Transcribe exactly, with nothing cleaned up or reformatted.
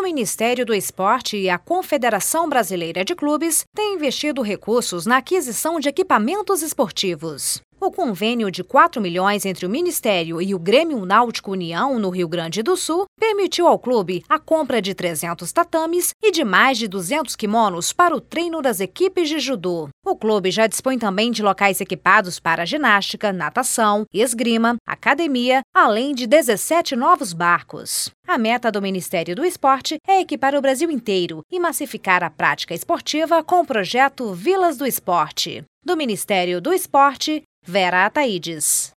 Ministério do Esporte e a Confederação Brasileira de Clubes têm investido recursos na aquisição de equipamentos esportivos. O convênio de quatro milhões entre o Ministério e o Grêmio Náutico União, no Rio Grande do Sul, permitiu ao clube a compra de trezentos tatames e de mais de duzentos quimonos para o treino das equipes de judô. O clube já dispõe também de locais equipados para ginástica, natação, esgrima, academia, além de dezessete novos barcos. A meta do Ministério do Esporte é equipar o Brasil inteiro e massificar a prática esportiva com o projeto Vilas do Esporte. Do Ministério do Esporte, Vera Ataides.